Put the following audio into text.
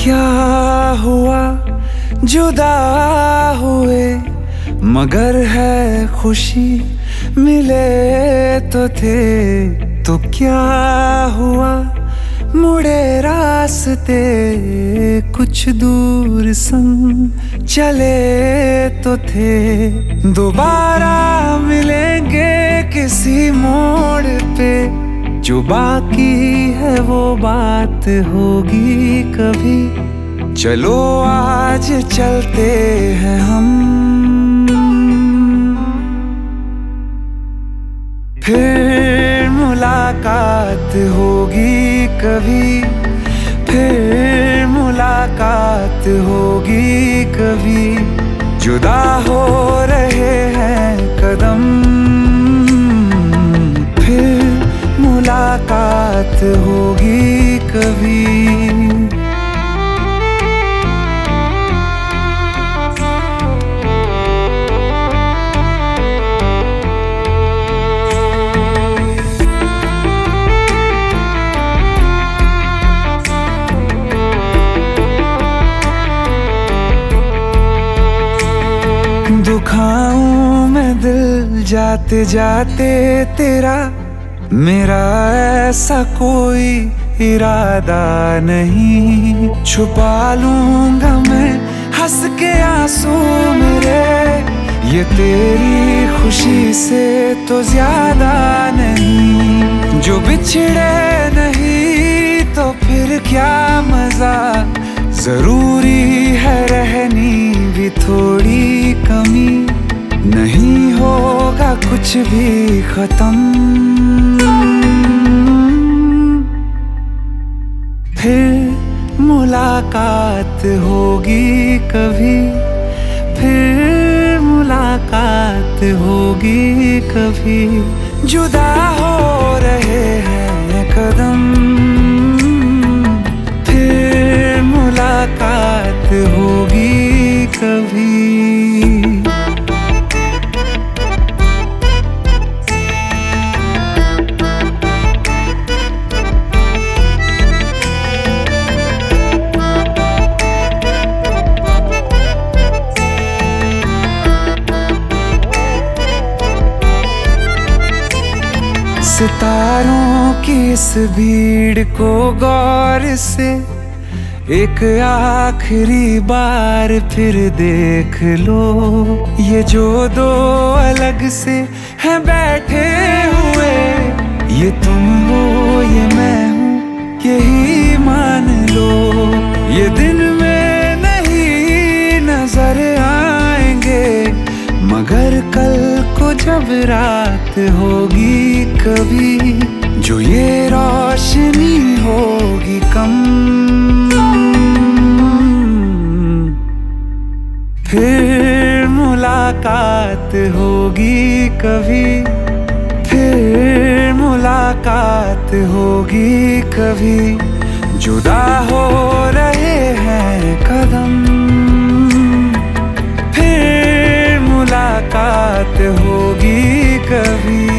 क्या हुआ जुदा हुए, मगर है खुशी मिले तो थे। तो क्या हुआ मुड़े रास्ते, कुछ दूर संग चले तो थे। दोबारा मिलेंगे किसी मोड़ पे, जो बाकी है वो बात होगी कभी। चलो आज चलते हैं हम, फिर मुलाकात होगी कभी। फिर मुलाकात होगी कभी। जुदा हो रहे हैं कदम, फिर मुलाकात होगी कभी। दुखाऊं मैं दिल जाते जाते तेरा, मेरा ऐसा कोई इरादा नहीं। छुपा लूंगा मैं हंस के आंसू मेरे, ये तेरी खुशी से तो ज्यादा नहीं। जो बिछड़े नहीं तो फिर क्या मजा, जरूरी है रहनी भी थोड़ी कमी। नहीं होगा कुछ भी खत्म, फिर मुलाकात होगी कभी। फिर मुलाकात होगी कभी। जुदा हो रहे हैं कदम, फिर मुलाकात होगी कभी। सितारों की इस भीड़ को गौर से एक आखिरी बार फिर देख लो। ये जो दो अलग से हैं बैठे हुए, ये तुम हो ये मैं हूँ यही मान लो। ये दिन में नहीं नजर आएंगे, मगर कल को जब रात होगी कभी, जो ये रोशनी होगी कम, फिर मुलाकात होगी कभी। फिर मुलाकात होगी कभी। जुदा हो रहे हैं कदम, फिर मुलाकात होगी कभी।